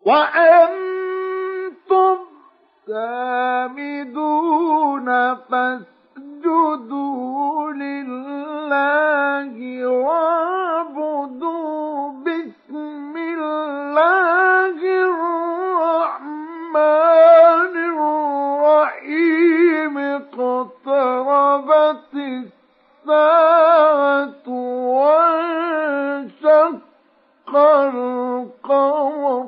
وأنتم سامدون فاسجدوا لله واعبدوا باسم الله الرحمن الرحيم اقتربت الساعة وانشق القمر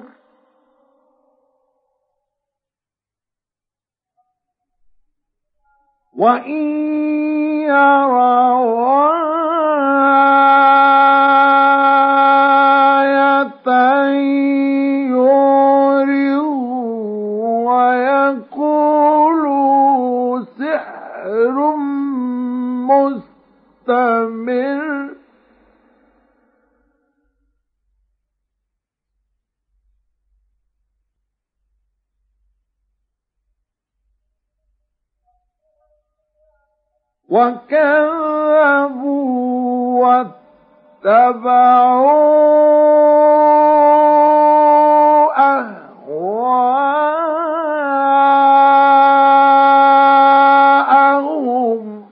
وإن يروا آية يعرضوا ويقولوا سحر مستمر وكذبوا واتبعوا أهواءهم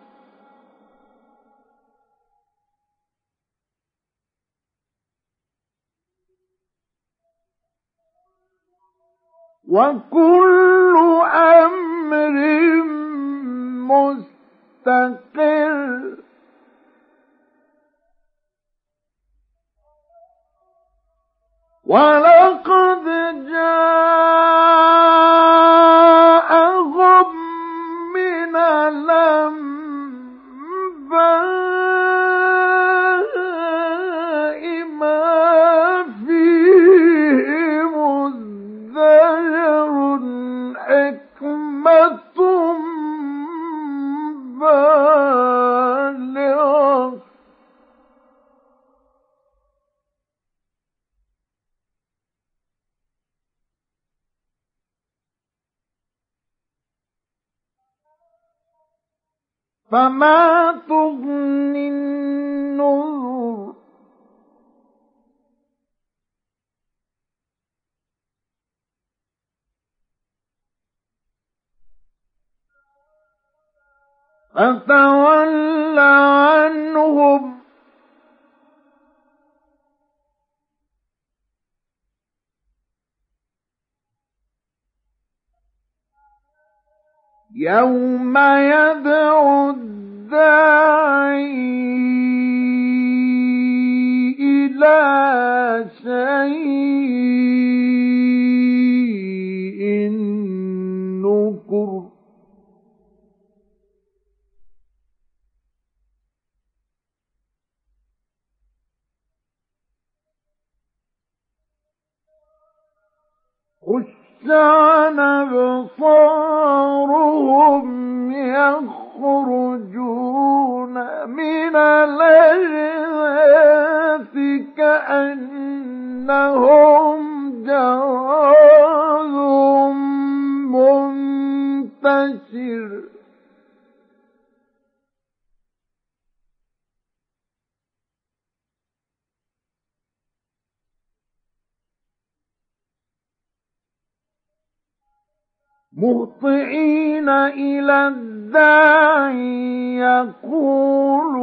وكل أمر مستقر ولقد جاءهم من الأنباء ما فيه مزدجر حكمة بالغة فما تغني النذر فتول عنهم يوم يدعو الداعي إلى شيء نكر خش عن أبصارهم يخرجون من الأجداث كأنهم جراد منتشر مهطعين إلى الداعي يقول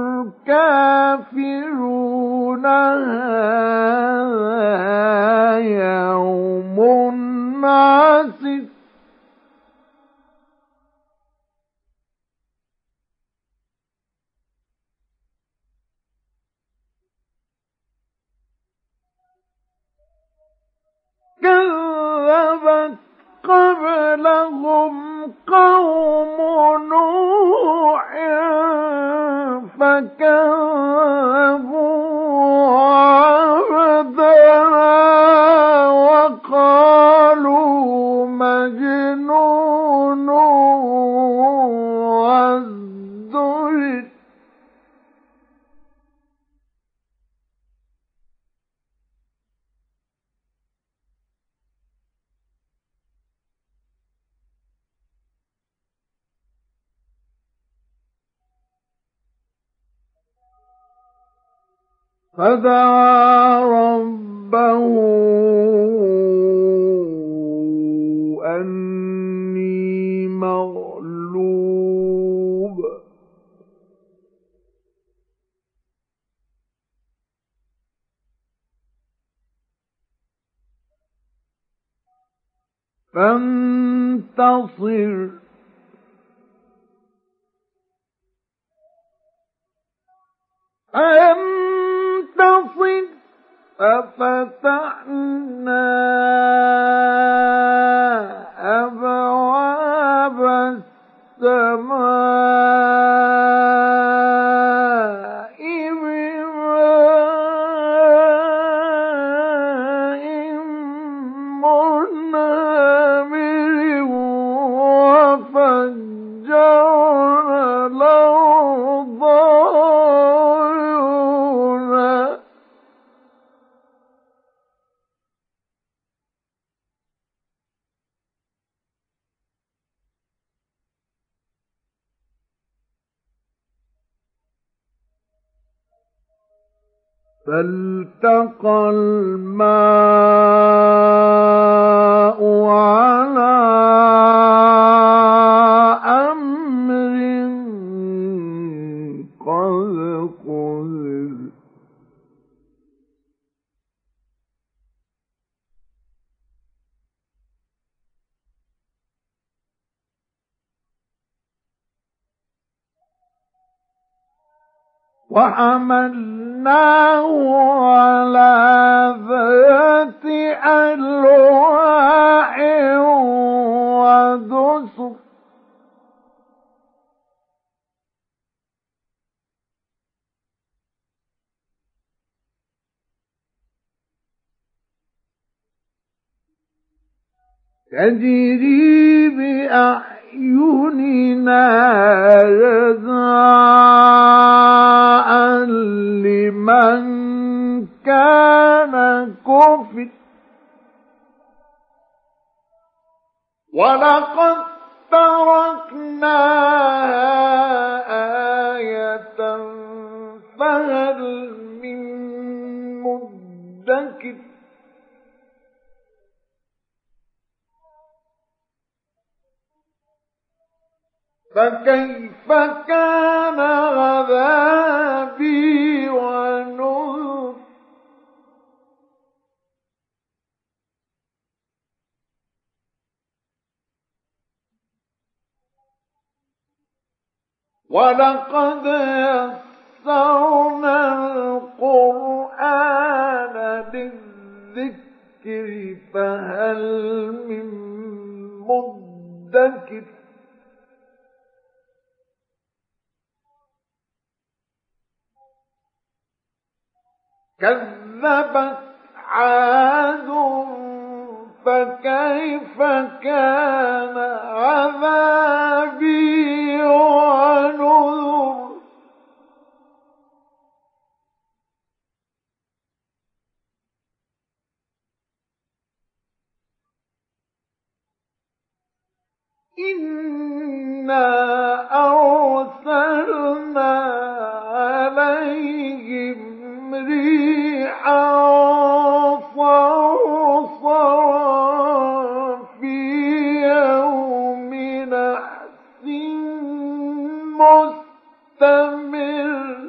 الكافرون هذا يوم عسر كذبت قبلهم قوم نوح فكذبوا عبدنا وقالوا مجنون وازدجر فدعا ربه فانتصر فانتصر ففتحنا أبواب السماء بماء منهمر وفجرنا الأرض عيونا فالتقى الماء على أمر قد قدر وحملناه على ذات ألواح ودسر تجري بأعيننا جزاء لمن كان كفر ولقد تركناها آية فهل من مدكر فكيف كان عذابي ونذر ولقد يسرنا القرآن للذكر فهل من مدكر كذبت عاد فكيف كان عذابي ونذر إنا أرسلنا عليهم ريحا صرصرا في يوم نحس مستمر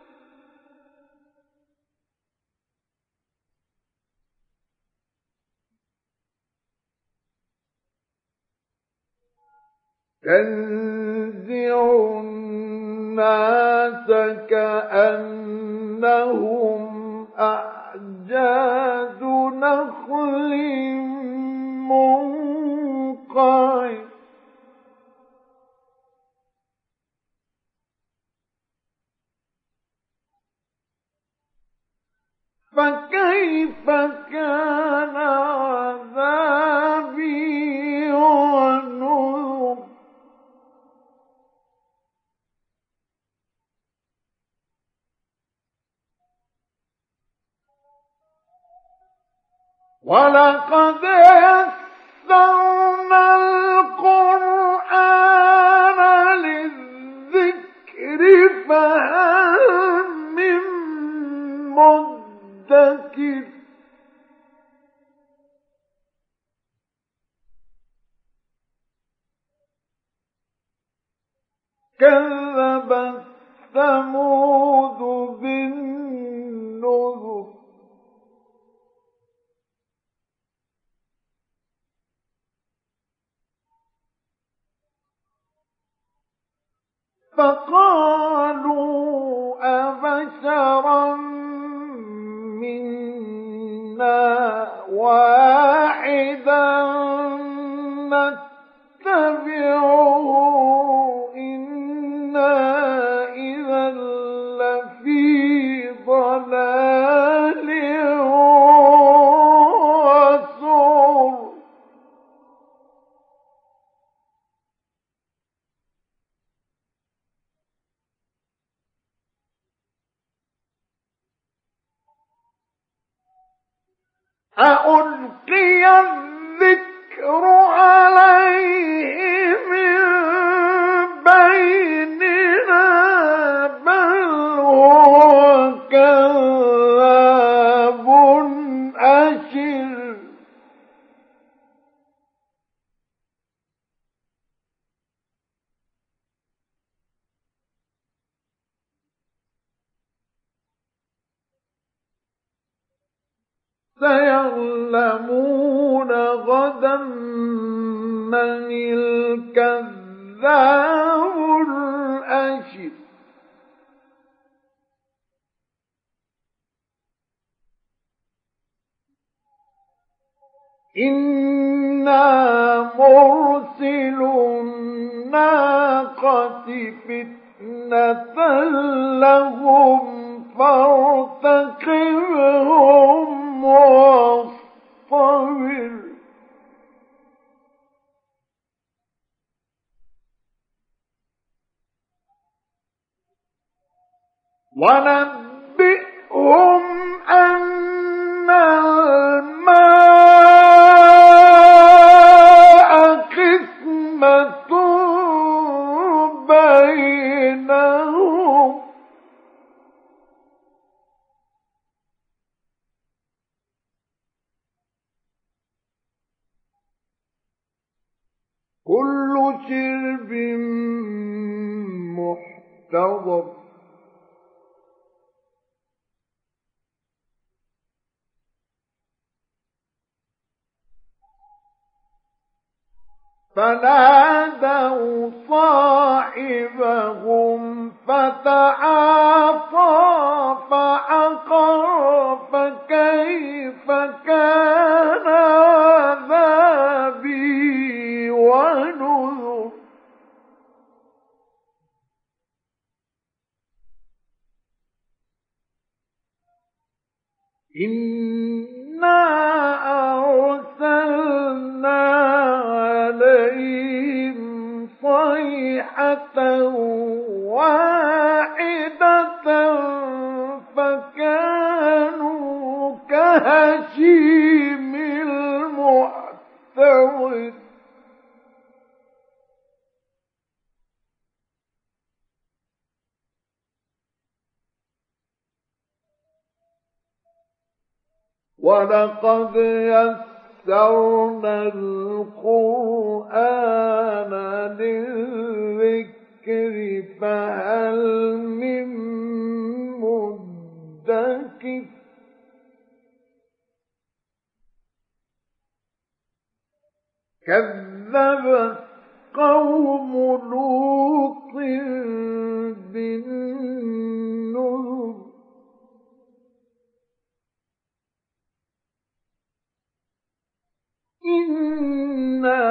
تنزع الناس كأنهم أعجاز نخل منقعر فكيف كان عذابي ونذر ولقد يسرنا القرآن للذكر فهل من مدكر كذبت ثمود بالنذر فقالوا أبشرا منا واحدا نتبعه إنا إذا لفي ضلال وسعر. أألقي الذكر عليه من بيننا بل هو كذاب أشر. سيعلمون غدا من الكذاب الأشر. إنا مرسل الناقة فتنة لهم فارتقبهم واصطبر. ونبئهم أن الماء قسمة بينهم كل شرب محتضر. فنادوا صاحبهم فتعاطى فعقر فكيف كان عذابي ونذر. إنا أرسلنا عليهم صيحة واحدة فكانوا كهشيم المحتضر. ولقد يسرنا القرآن للذكر فهل من مدكر. كذبت قوم لوط بالنذر. إنا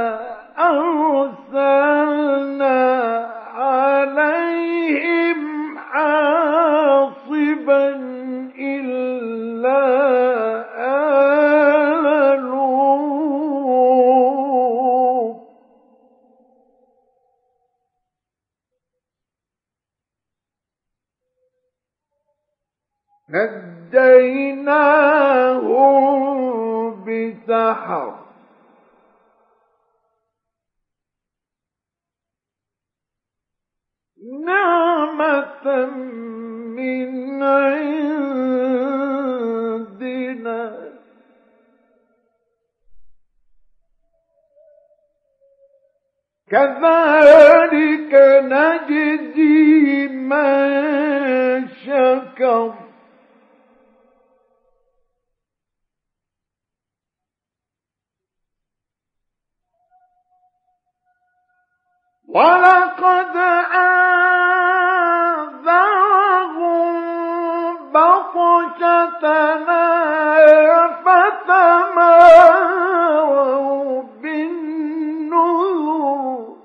أرسلنا عليهم حاصبا إلا آل لوط نجيناهم بسحر نعمة من عندنا كذلك نجزي من شكر. ولقد فتماروا بالنذر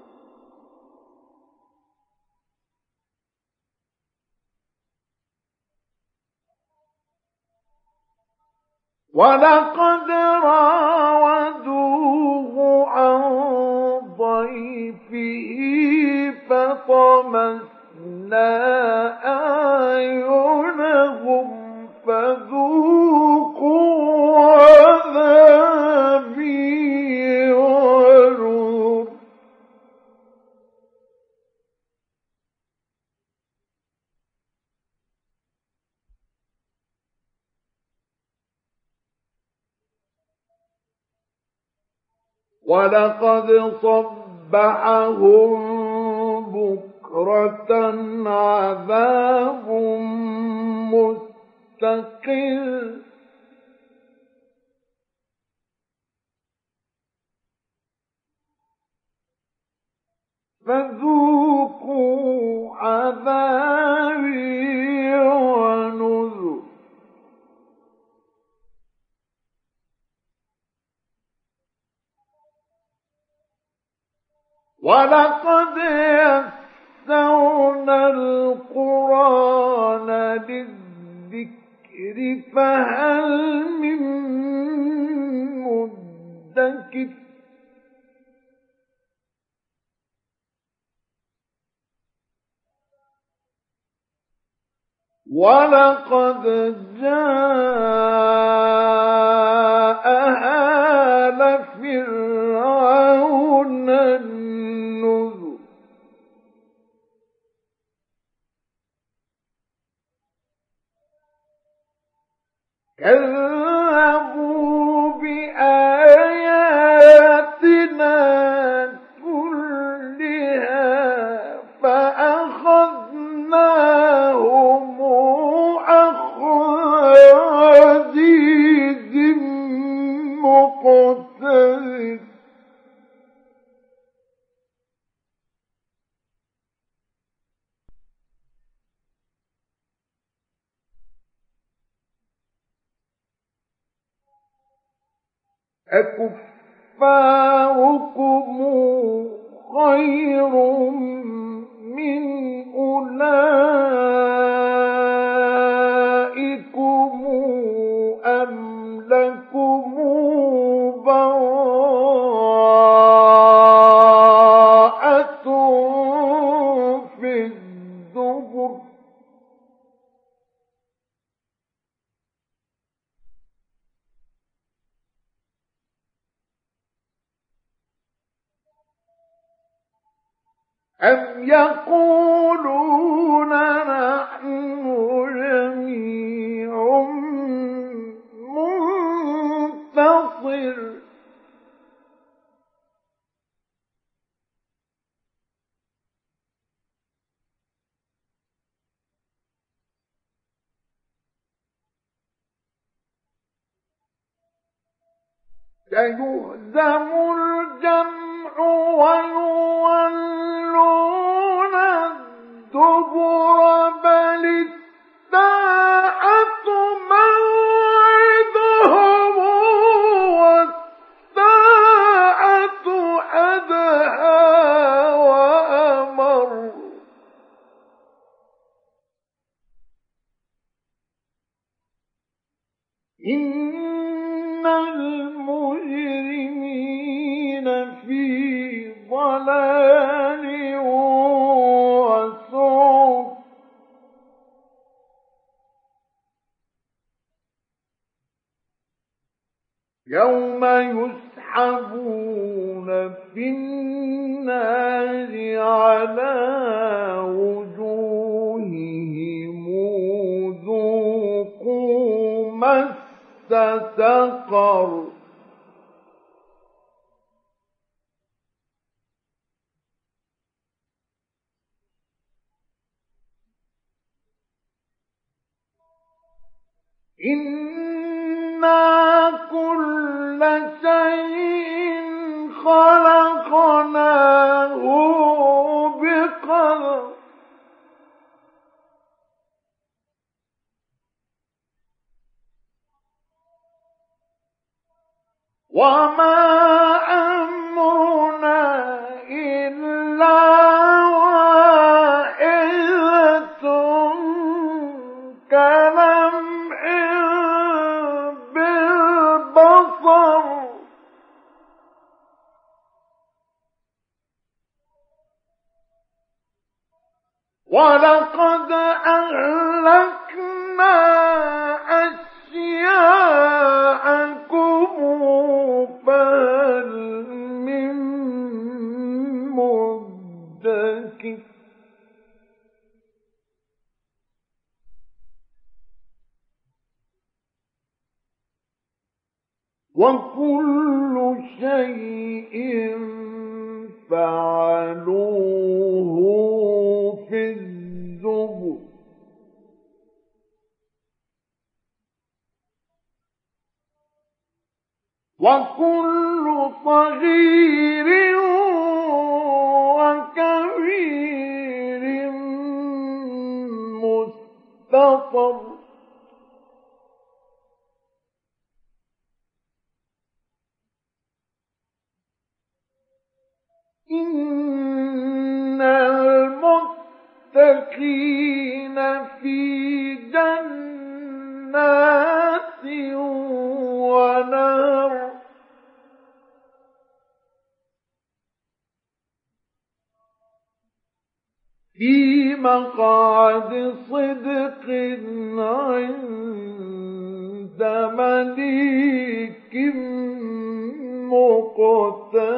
ولقد راودوه عن ضيفه فطمسنا أعينهم فذوقوا عذابي ونذر ولقد صبحهم بكرة عذاب مستقر فذوقوا عذابي ونذر ولقد يسرنا القرآن للذكر فهل من مدكر ولقد جاء آل فرعون النذر كذبوا بآياتنا كلها فأخذناهم أخذ عزيز مقتدر أكفاركم خير من أولئكم أم لكم براءة في الزبر أم يقولون نحن جميع منتصر سيهزم الجمع ويولون الدبر بل الساعة موعدهم والساعة أدهى وأمر إن المجرمين في ضلال وسعر يوم يسحبون في النار على وجوههم ذوقوا مس سقر إنا كل شيء خلقناه بقدر وما أمرنا إلا واحدة كلمح بالبصر ولقد أهلكنا أشياءكم فهل من مدكر وكل شيء فعلوه في الزبر وكل صغير وكبير مستطر إن المتقين في جنات ونهر في مقعد صدق عند مليك مقتدر